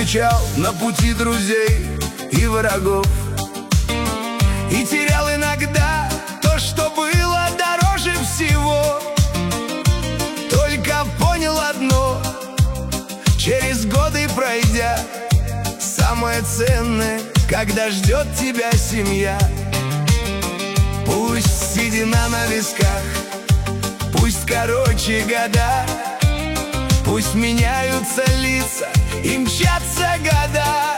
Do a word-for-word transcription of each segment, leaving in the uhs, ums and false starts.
встречал на пути друзей и врагов, и терял иногда то, что было дороже всего. Только понял одно: через годы пройдя, самое ценное, когда ждет тебя семья. Пусть седина на висках, пусть короче года, пусть меняются лица и мчатся года.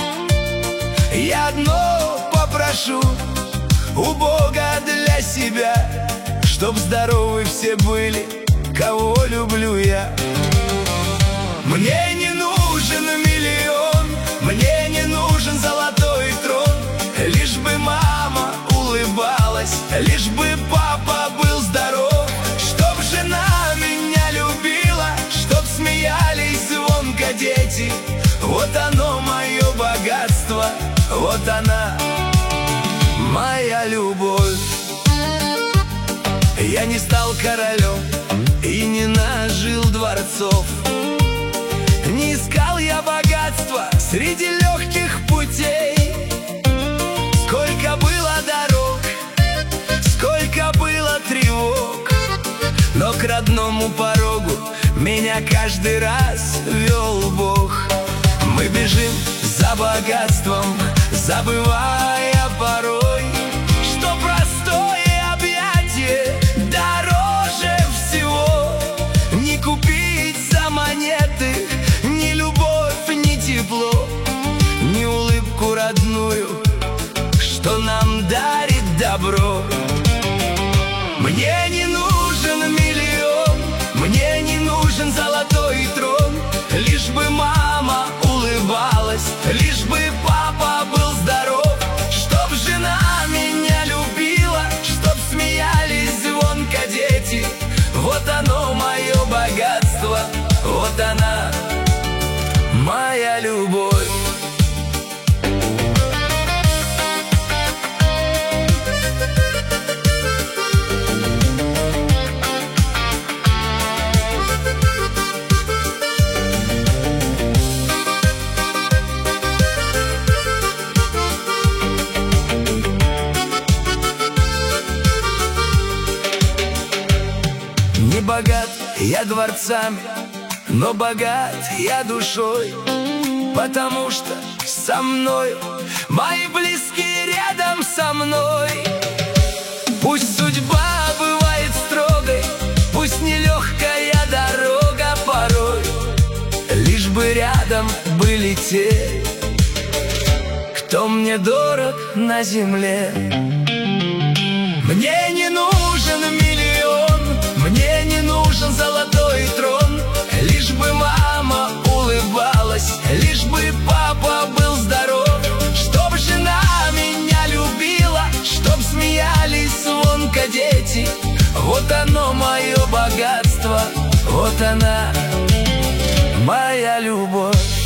Я одно попрошу у Бога для себя: чтоб здоровы все были, кого люблю я. Мне не нужен миллион, мне не нужен золотой трон, лишь бы мама улыбалась, лишь бы папа был здоров, чтоб жена меня любила, чтоб смеялись звонко дети. Вот оно мое богатство, вот она моя любовь. Я не стал королем и не нажил дворцов, не искал я богатства среди легких путей. Сколько было дорог, сколько было тревог, но к родному порогу меня каждый раз вел Бог. Мы бежим за богатством, забывая порой, что простое объятие дороже всего. Не купить за монеты ни любовь, ни тепло, ни улыбку родную, что нам дарит добро. Мне не нужен миллион, мне не нужен золотой трон, лишь бы мама улыбалась, лишь бы папа был здоров, чтоб жена меня любила, чтоб смеялись звонко дети. Вот оно мое богатство, вот она моя любовь. Не богат я дворцами, но богат я душой, потому что со мной мои близкие рядом со мной. Пусть судьба бывает строгой, пусть нелегкая дорога порой, лишь бы рядом были те, кто мне дорог на земле. Мне не нужен миллион, мне не нужен золотой трон, лишь бы мама улыбалась, лишь бы папа был здоров, чтоб жена меня любила, чтоб смеялись звонко дети. Вот оно мое богатство, вот она моя любовь.